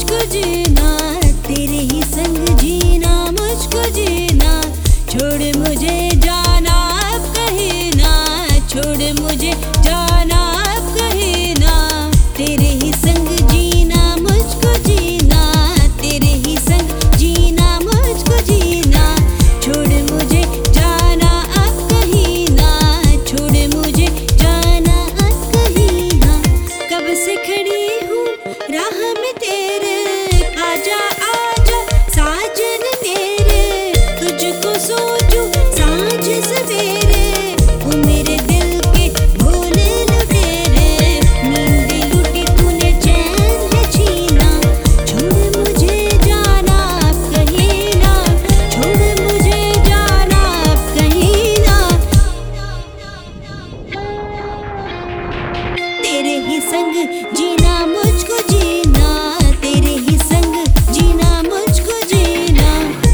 मुझको जीना, तेरे ही संग जीना मुझको जीना। छोड़ मुझे जाना अब कहीं ना, छोड़ मुझे जाना अब कहीं ना। तेरे ही संग जीना मुझको जीना, तेरे ही संग जीना मुझको जीना। छोड़ मुझे जाना अब कहीं ना, छोड़ मुझे जाना अब कहीं ना। कब से खड़ी हूँ राह में तेरे, आजा आजा साजन मेरे। तुझको सोचूं सांझ सवेरे, वो मेरे दिल के भोले लुटेरे। नींद लूटी तूने चैन है छीना। छोड़ मुझे जाना अब कहीं ना, छोड़ मुझे जाना अब कहीं ना। तेरे ही संग जीना मुझको जीना, तेरे ही संग जीना मुझको जीना।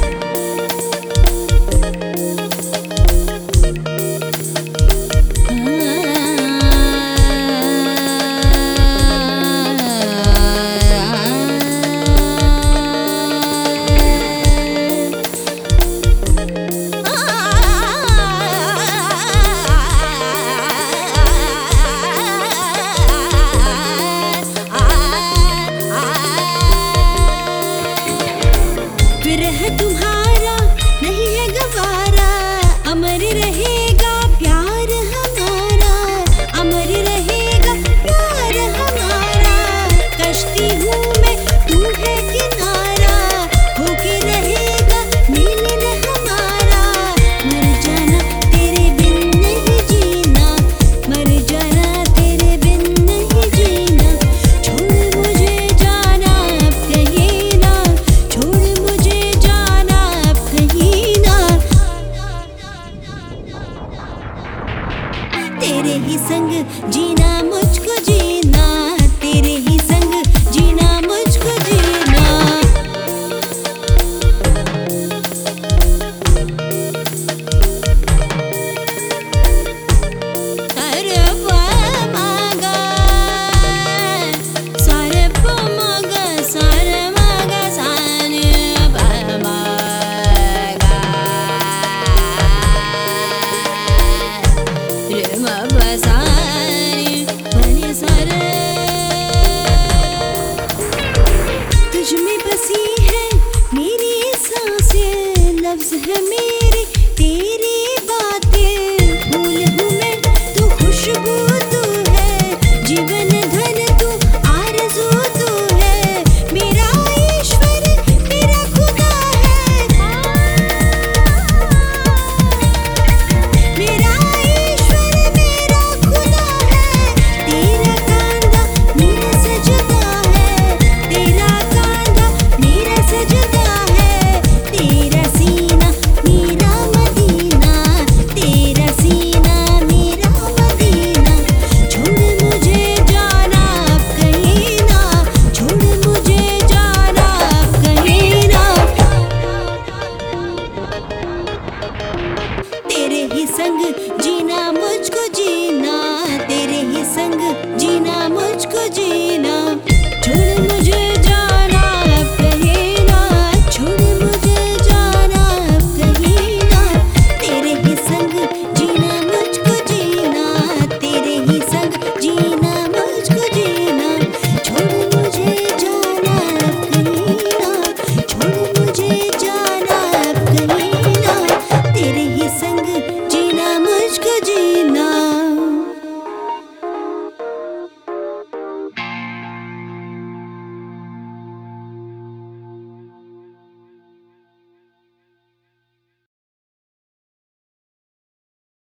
विरह तुम्हारा नहीं है गवारा, अमर रहेगा प्यार हमारा, अमर रहेगा प्यार हमारा। कश्ती हूँ मैं तू है किनारा, होके रहेगा मिलन हमारा। मर जाना तेरे बिन नहीं जीना, मर जाना तेरे बिन नहीं जीना। छोड़ मुझे जाना अब कहीं ना, छोड़ मुझे जाना अब कहीं ना। तेरे ही संग जीना मुझको जीना, तेरे ही संग जीना मुझको जीना। अरे मागा सारे मागा सारे मागा साने मागा रे मागा साने बने सारे। तुझ में बसी है मेरी सांसें, लफ्ज है मेरे